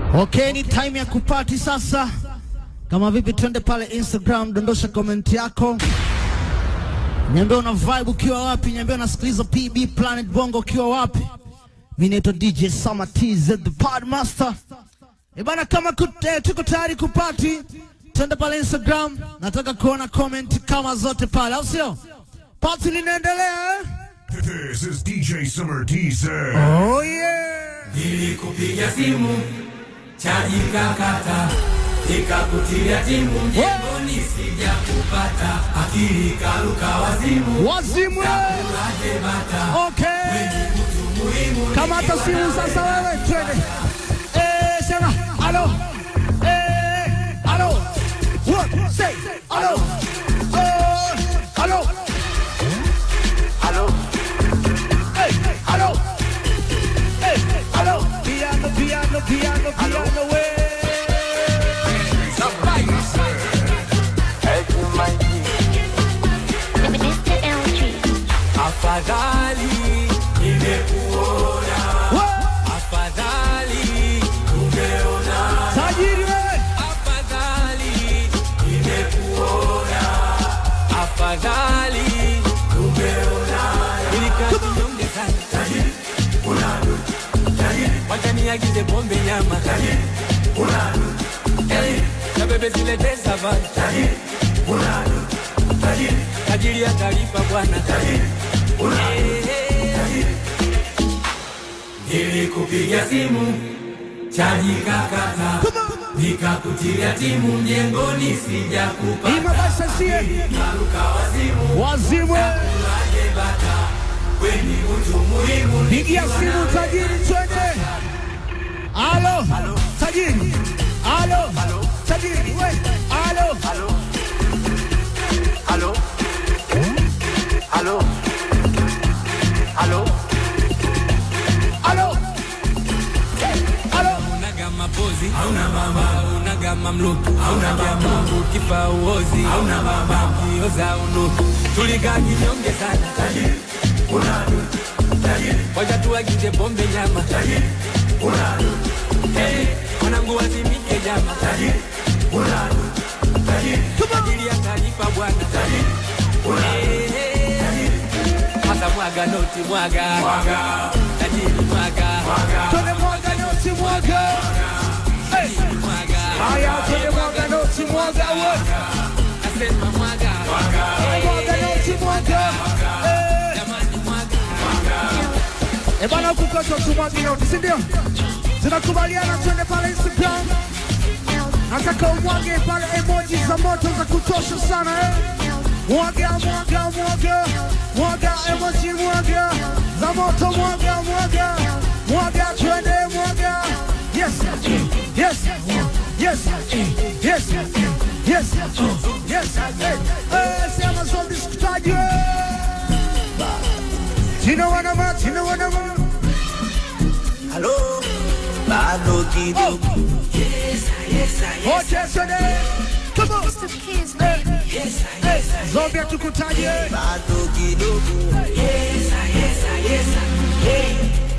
Okay, ni time ya kupati sasa. Kama vipi, twende pale Instagram, dondosha comment yako. Niambie una vibe ukiwa wapi, niambie unasikiliza PB Planet Bongo ukiwa wapi. Mimi naitwa DJ Sama TZ the Podmaster. Bana, kama tuko tayari kupati, twende pale Instagram. Nataka kuona comment kama zote pale, au sio? Party linaendelea. This is DJ Summer TZ. Oh yeah. Nilikupigia simu chaji kakata, nikakutilia timu mjengoni sija kupata, akili karuka wazimu Okay, kama hata simu sasa wewe twende. Sema alo. Alo. What? Say alo. Alo. Alo. Hey, alo. Hey, alo. Piano way. Afadhali nimekuona, afadhali umeona, Tajiri wewe. afadhali nimekuona, afadhali umeona. Nilikanyonge sana tajiri, unadu tajiri, wacha niagize pombe nyama tajiri, unadu tajiri, na bebe zilete savana tajiri, unadu tajiri, tajiri atalipa bwana tajiri. Nilikupigia simu chaji kakata, nikakutilia timu mjengoni sija kupata, Imabashasie. karuka wazimu aje bata, weni mtu muhimu. Pigia simu tajiri twende. Alo. Tajiri. Alo. Tajiri wewe. Alo. Alo. Alo. Alo. Alo. Alo. Alo. Unaga mapozi, hauna mama, unaga mamluki, hauna mama, ukifa uozi, hauna mama, kioza unuki. Tulika kinyonge sana tajiri, unadu tajiri, wacha tuagize pombe nyama tajiri, unadu tajiri, mwanangu wazimike jama tajiri, unadu tajiri, tajiri atalipa bwana tajiri, unadu tajiri, hata mwaga noti mwaga tajiri mwaga Twende mwaga noti mwaga. Hey. Haya, twende mwaga noti mwaga wewe. Nasema mwaga Mwaga noti mwaga. jamani mwaga. Bana, huku kote tumwagi noti, si ndio? Tunakubaliana twende pale Instagram. Nataka umwage pale emoji za moto za kutosha sana Mwaga emoji mwaga za moto mwaga twende mwaga. Yes. Sema zombie skutaji. Tino wanama. Hello, bado kidogo. Yes. Come on. Zombie tukutaje. Bado kidogo.